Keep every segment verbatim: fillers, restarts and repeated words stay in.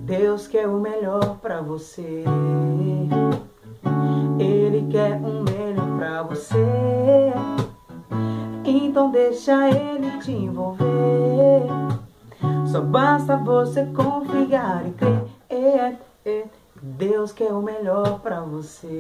Deus quer o melhor pra você. Ele quer o melhor pra você. Então deixa ele te envolver. Só basta você confiar e crer. É, é. Deus quer o melhor pra você.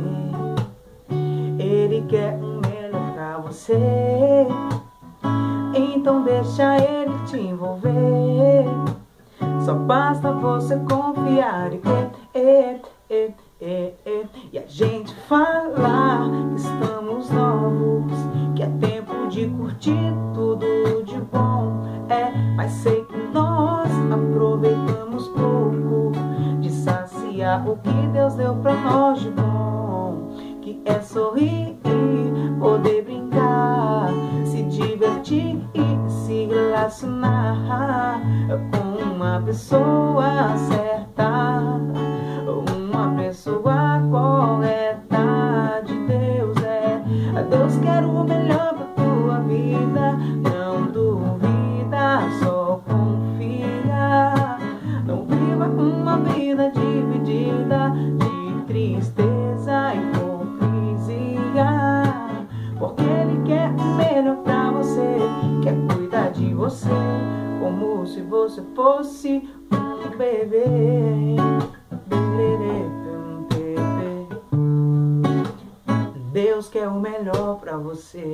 Ele quer o melhor pra você. Então deixa ele te envolver. Só basta você confiar e crer. É, é, é, é. E a gente falar que estamos novos, que é tempo de curtir tudo de bom. É, mas sei que nós aproveitamos pouco de saciar o que Deus deu pra nós de bom. Que é sorrir, poder brincar, se divertir e se relacionar com uma pessoa certa, uma pessoa correta de Deus. É, Deus quer o melhor pra tua vida. Não duvida, só confia. Não viva uma vida dividida de tristeza e hipocrisia, porque Ele quer o melhor pra você. Quer cuidar de você como se você fosse um bebê. Deus quer o melhor pra você.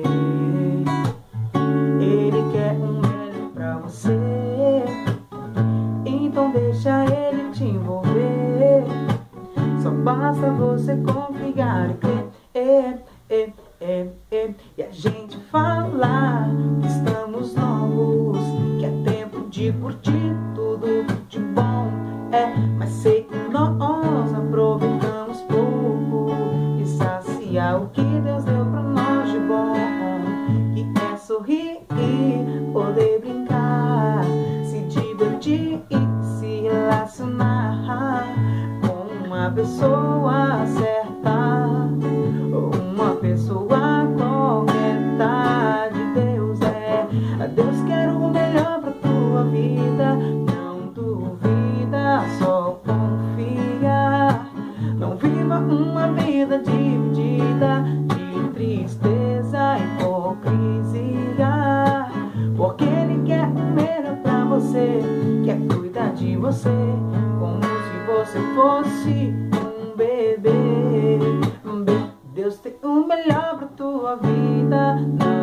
Ele quer o melhor pra você. Então deixa ele te envolver. Só basta você confiar e crer. É, é, é, é. E a gente falar que estamos novos, que é tempo de curtir tudo de bom. É, mas sei que nós aproveitamos pouco de saciar o que Deus deu pra nós de bom. Que é sorrir e poder brincar, se divertir e se relacionar com uma pessoa certa, uma pessoa correta de Deus. É, Deus quer o melhor pra tua vida. Não duvida, só confia. Não viva uma vida dividida de tristeza e hipocrisia, porque Ele quer o melhor pra você. Quer cuidar de você como se você fosse um bebê. Deus tem o melhor pra tua vida.